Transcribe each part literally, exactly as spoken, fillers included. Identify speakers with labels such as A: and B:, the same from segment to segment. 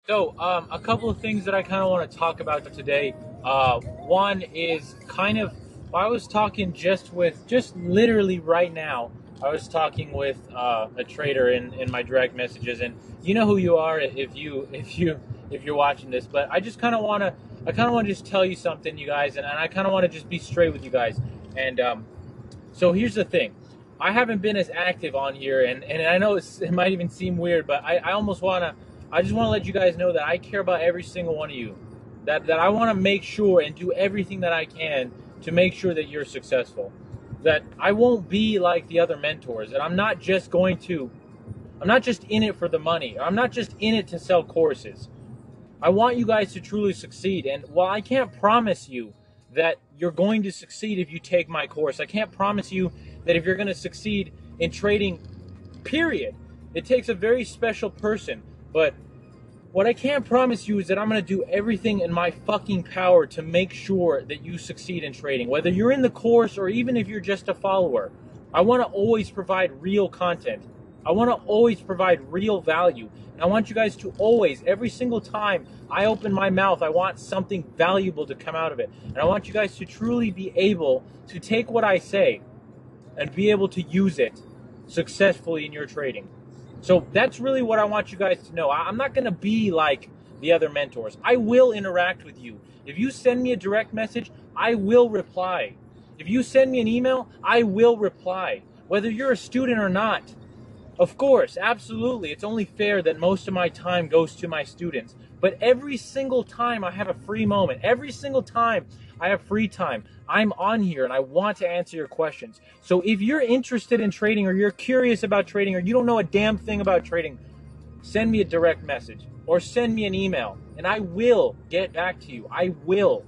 A: So, um, a couple of things that I kind of want to talk about today. Uh, one is kind of, I was talking just with, just literally right now, I was talking with uh, a trader in, in my direct messages, and you know who you are if you if you if you're watching this. But I just kind of want to, I kind of want to just tell you something, you guys, and, and I kind of want to just be straight with you guys. And um, so here's the thing. I haven't been as active on here, and, and I know it's, it might even seem weird, but I, I almost want to, I just want to let you guys know that I care about every single one of you. That, that I want to make sure and do everything that I can to make sure that you're successful. That I won't be like the other mentors. That I'm not just going to, I'm not just in it for the money. I'm not just in it to sell courses. I want you guys to truly succeed. And while I can't promise you that you're going to succeed if you take my course, I can't promise you that if you're going to succeed in trading, period. It takes a very special person. But what I can promise you is that I'm going to do everything in my fucking power to make sure that you succeed in trading. Whether you're in the course or even if you're just a follower, I want to always provide real content. I want to always provide real value. And I want you guys to always, every single time I open my mouth, I want something valuable to come out of it. And I want you guys to truly be able to take what I say and be able to use it successfully in your trading. So that's really what I want you guys to know. I'm not going to be like the other mentors. I will interact with you. If you send me a direct message, I will reply. If you send me an email, I will reply, whether you're a student or not. Of course, absolutely. It's only fair that most of my time goes to my students. But every single time I have a free moment, every single time I have free time, I'm on here and I want to answer your questions. So if you're interested in trading or you're curious about trading or you don't know a damn thing about trading, send me a direct message or send me an email and I will get back to you. I will.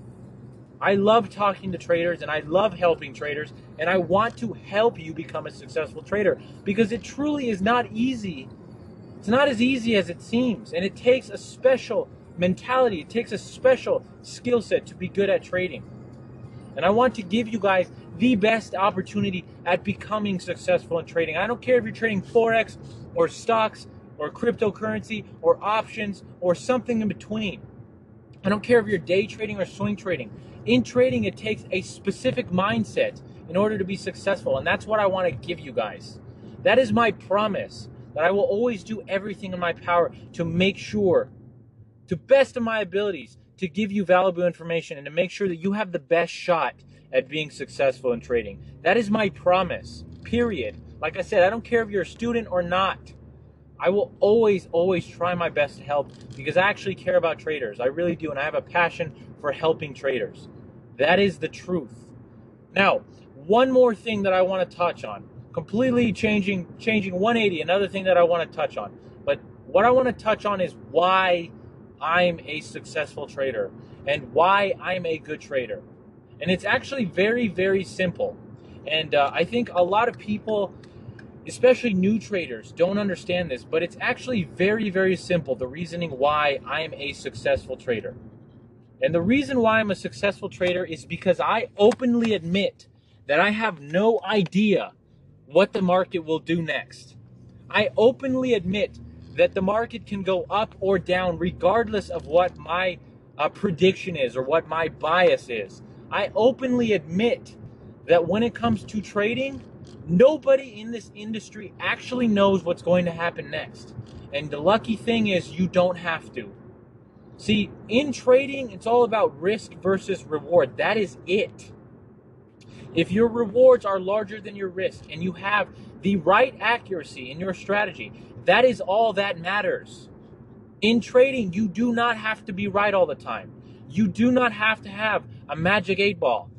A: I love talking to traders and I love helping traders and I want to help you become a successful trader because it truly is not easy. It's not as easy as it seems, and it takes a special mentality. It takes a special skill set to be good at trading. And I want to give you guys the best opportunity at becoming successful in trading. I don't care if you're trading Forex or stocks or cryptocurrency or options or something in between. I don't care if you're day trading or swing trading. In trading, it takes a specific mindset in order to be successful, and that's what I want to give you guys. That is my promise, that I will always do everything in my power to make sure, to best of my abilities, to give you valuable information and to make sure that you have the best shot at being successful in trading. That is my promise, period. Like I said, I don't care if you're a student or not. I will always, always try my best to help because I actually care about traders. I really do, and I have a passion for helping traders. That is the truth. Now, one more thing that I want to touch on, completely changing, changing one eighty, another thing that I want to touch on. But what I want to touch on is why I'm a successful trader and why I'm a good trader. And it's actually very, very simple. And uh, I think a lot of people, especially new traders, don't understand this, but it's actually very, very simple, the reasoning why I'm a successful trader. And the reason why I'm a successful trader is because I openly admit that I have no idea what the market will do next. I openly admit that the market can go up or down regardless of what my uh, prediction is or what my bias is. I openly admit that when it comes to trading, nobody in this industry actually knows what's going to happen next. And the lucky thing is you don't have to. See, in trading, it's all about risk versus reward. That is it. If your rewards are larger than your risk and you have the right accuracy in your strategy, that is all that matters. In trading, you do not have to be right all the time. You do not have to have a magic eight ball.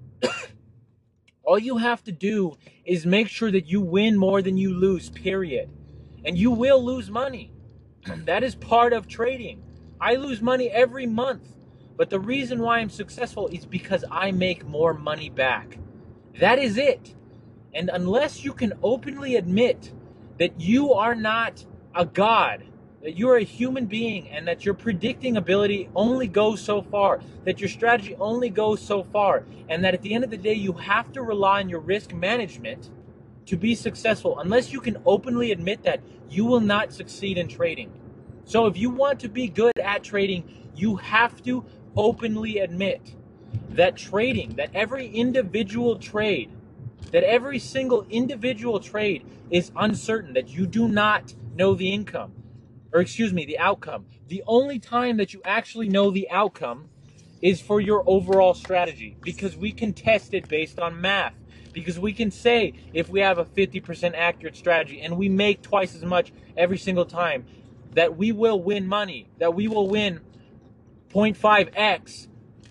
A: All you have to do is make sure that you win more than you lose, period. And you will lose money. That is part of trading. I lose money every month. But the reason why I'm successful is because I make more money back. That is it. And unless you can openly admit that you are not a god, that you're a human being and that your predicting ability only goes so far, that your strategy only goes so far, and that at the end of the day you have to rely on your risk management to be successful, unless you can openly admit that, you will not succeed in trading. So if you want to be good at trading, you have to openly admit that trading, that every individual trade, that every single individual trade is uncertain, that you do not know the income, or excuse me, the outcome. The only time that you actually know the outcome is for your overall strategy, because we can test it based on math. Because we can say if we have a fifty percent accurate strategy and we make twice as much every single time, that we will win money, that we will win zero point five x,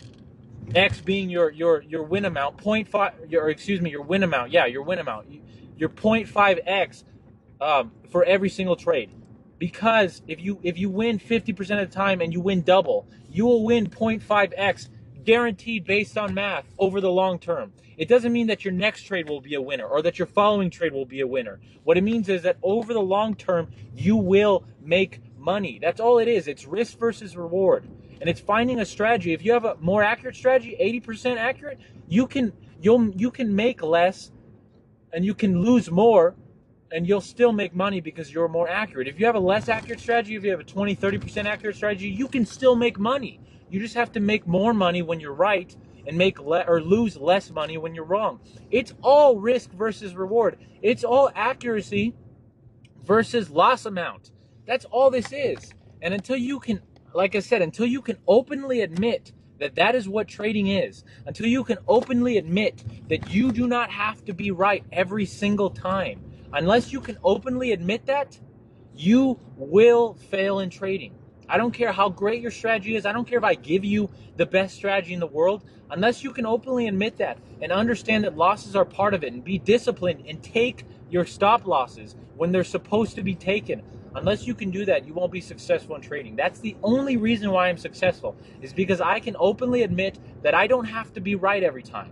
A: x being your your your win amount, zero point five, your excuse me, your win amount, yeah, your win amount, your zero point five x um, for every single trade. Because if you if you win fifty percent of the time and you win double, you will win zero point five x guaranteed based on math over the long term. It doesn't mean that your next trade will be a winner or that your following trade will be a winner. What it means is that over the long term, you will make money. That's all it is. It's risk versus reward. And it's finding a strategy. If you have a more accurate strategy, eighty percent accurate, you can you'll you can make less and you can lose more, and you'll still make money because you're more accurate. If you have a less accurate strategy, if you have a twenty, thirty percent accurate strategy, you can still make money. You just have to make more money when you're right and make le- or lose less money when you're wrong. It's all risk versus reward. It's all accuracy versus loss amount. That's all this is. And until you can, like I said, until you can openly admit that that is what trading is, until you can openly admit that you do not have to be right every single time, unless you can openly admit that, you will fail in trading. I don't care how great your strategy is. I don't care if I give you the best strategy in the world. Unless you can openly admit that and understand that losses are part of it and be disciplined and take your stop losses when they're supposed to be taken. Unless you can do that, you won't be successful in trading. That's the only reason why I'm successful, is because I can openly admit that I don't have to be right every time,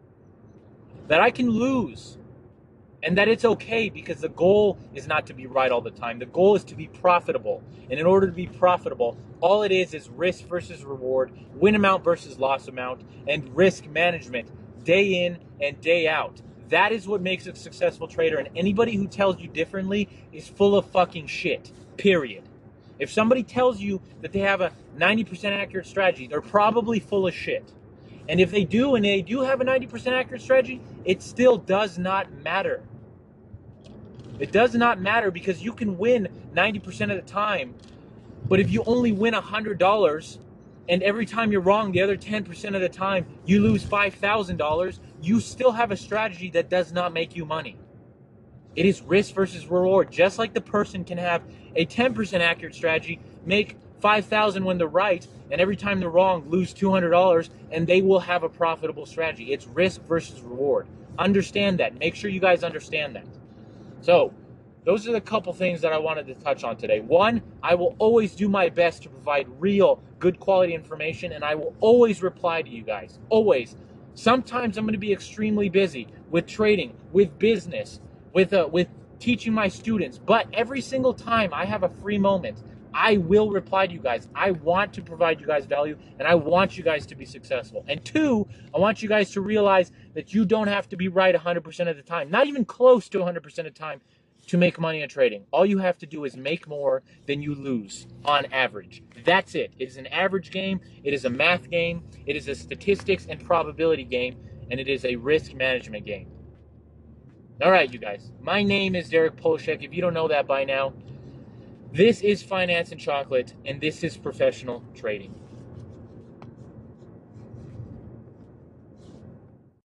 A: that I can lose, and that it's okay, because the goal is not to be right all the time. The goal is to be profitable. And in order to be profitable, all it is is risk versus reward, win amount versus loss amount, and risk management day in and day out. That is what makes a successful trader. And anybody who tells you differently is full of fucking shit, period. If somebody tells you that they have a ninety percent accurate strategy, they're probably full of shit. And if they do, and they do have a ninety percent accurate strategy, it still does not matter. It does not matter, because you can win ninety percent of the time, but if you only win one hundred dollars and every time you're wrong the other ten percent of the time you lose five thousand dollars, you still have a strategy that does not make you money. It is risk versus reward. Just like the person can have a ten percent accurate strategy, make five thousand dollars when they're right, and every time they're wrong lose two hundred dollars, and they will have a profitable strategy. It's risk versus reward. Understand that. Make sure you guys understand that. So, those are the couple things that I wanted to touch on today. One, I will always do my best to provide real, good quality information, and I will always reply to you guys. Always. Sometimes I'm going to be extremely busy with trading, with business, with uh, with teaching my students. But every single time I have a free moment, I will reply to you guys. I want to provide you guys value, and I want you guys to be successful. And two, I want you guys to realize that you don't have to be right one hundred percent of the time, not even close to one hundred percent of the time, to make money in trading. All you have to do is make more than you lose on average. That's it. It is an average game. It is a math game. It is a statistics and probability game, and it is a risk management game. All right, you guys. My name is Derek Polshek. If you don't know that by now, this is Finance and Chocolate, and this is professional trading.